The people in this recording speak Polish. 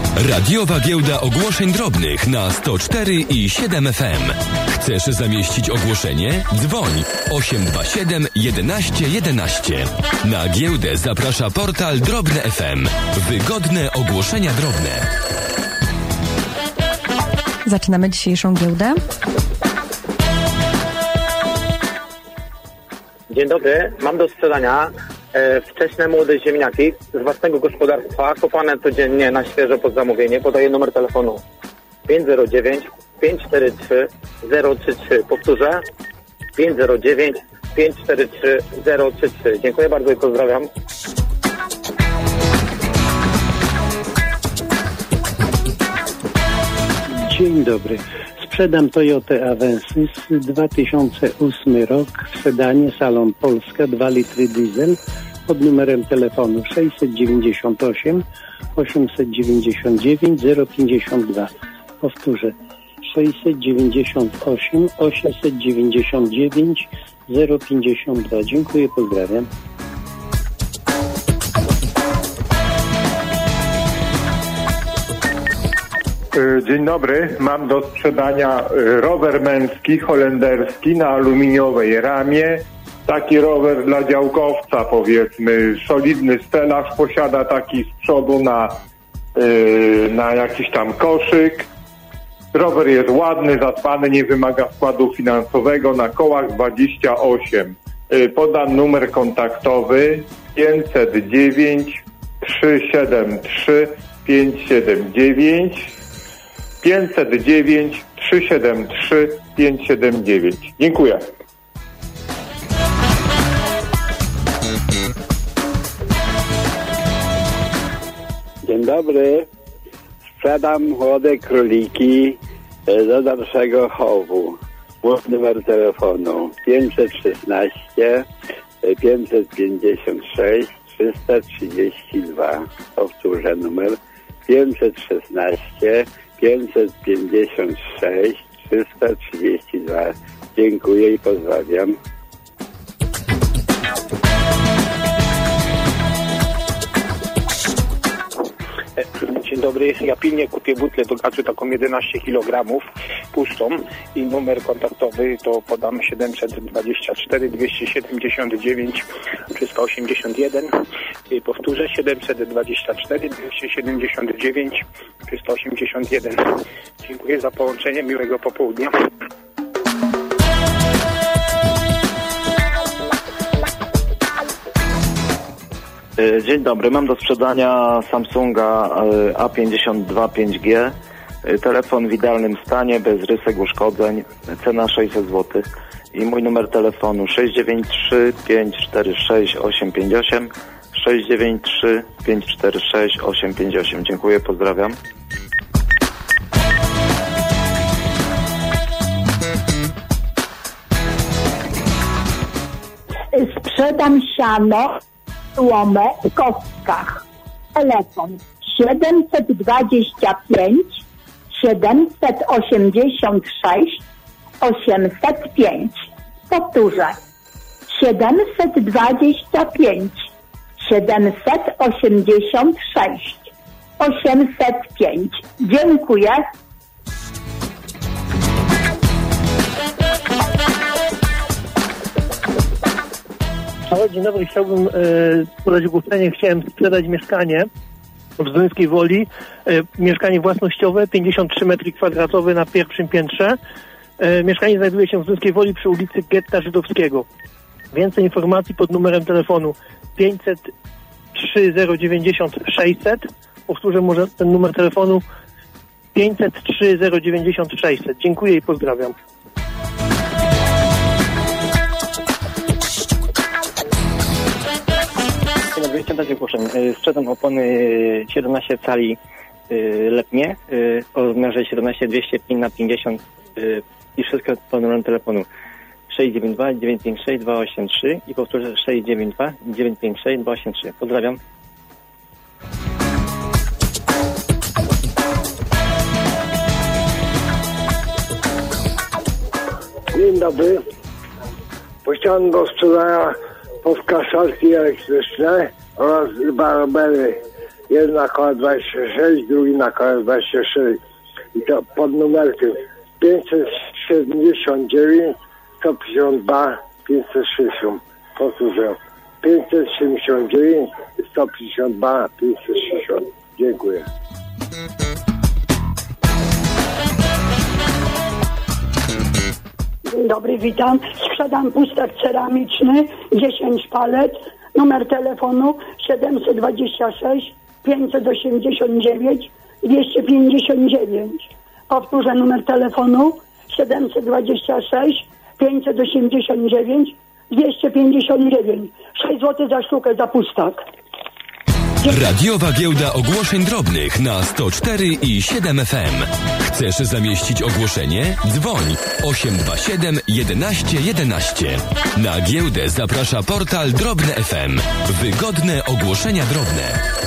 Radiowa Giełda Ogłoszeń Drobnych na 104 i 7 FM. Chcesz zamieścić ogłoszenie? Dzwoń 827 11 11. Na giełdę zaprasza portal Drobne FM. Wygodne ogłoszenia drobne. Zaczynamy dzisiejszą giełdę. Dzień dobry, mam do sprzedania wczesne młode ziemniaki z własnego gospodarstwa, kopane codziennie na świeżo pod zamówienie. Podaję numer telefonu 509 543 033. Powtórzę 509 543 033. Dziękuję bardzo i pozdrawiam. Dzień dobry. Sprzedam Toyotę Avensis 2008 rok w sedanie Salon Polska 2 litry diesel pod numerem telefonu 698 899 052. Powtórzę 698 899 052. Dziękuję, pozdrawiam. Dzień dobry, mam do sprzedania rower męski holenderski na aluminiowej ramie. Taki rower dla działkowca, powiedzmy, solidny stelaż, posiada taki z przodu na jakiś tam koszyk. Rower jest ładny, zadbany, nie wymaga wkładu finansowego, na kołach 28. Podam numer kontaktowy 509 373 579 509 373 579. Dziękuję. Dzień dobry. Sprzedam młode króliki do dalszego chowu. Numer telefonu 516 556 332. Powtórzę numer 516 556 332. Dziękuję i pozdrawiam. Dzień dobry, ja pilnie kupię butlę do gazu taką 11 kg pustą i numer kontaktowy to podam 724 279 381 i powtórzę 724 279 381. Dziękuję za połączenie, miłego popołudnia. Dzień dobry, mam do sprzedania Samsunga A52 5G. Telefon w idealnym stanie, bez rysek, uszkodzeń. Cena 600 zł. I mój numer telefonu 693 546 858 693 546 858. Dziękuję, pozdrawiam. Sprzedam siano, słomę w kostkach. Telefon 725 786 805. Powtórzę 725 786 805. Dziękuję. Dzień dobry, chciałbym podać ogłoszenie. Chciałem sprzedać mieszkanie w Zduńskiej Woli. Mieszkanie własnościowe, 53 m2 na pierwszym piętrze. Mieszkanie znajduje się w Zduńskiej Woli przy ulicy Getta Żydowskiego. Więcej informacji pod numerem telefonu 503 090 600. Powtórzę może ten numer telefonu 503 090 600. Dziękuję i pozdrawiam. Chciałem dać ogłoszenie. Sprzedam opony 17 cali letnie o rozmiarze 17 205 na 50 i wszystko pod numerem telefonu 692 956 283 i powtórzę 692 956 283. Pozdrawiam. Dzień dobry. Chciałem do sprzedania podkaszalki elektryczne oraz barbery jeden na koło 26, drugi na koło 26. I to pod numerkiem 579 152 560. Powtórzę. 579 152 560. Dziękuję. Dzień dobry, witam. Sprzedam pustek ceramiczny, 10 palet. Numer telefonu 726 589 259. Powtórzę numer telefonu 726 589 259. 6 zł za sztukę za pustak. Radiowa Giełda Ogłoszeń Drobnych na 104,7 FM. Chcesz zamieścić ogłoszenie? Dzwoń 827 11 11. Na giełdę zaprasza portal Drobne FM. Wygodne ogłoszenia drobne.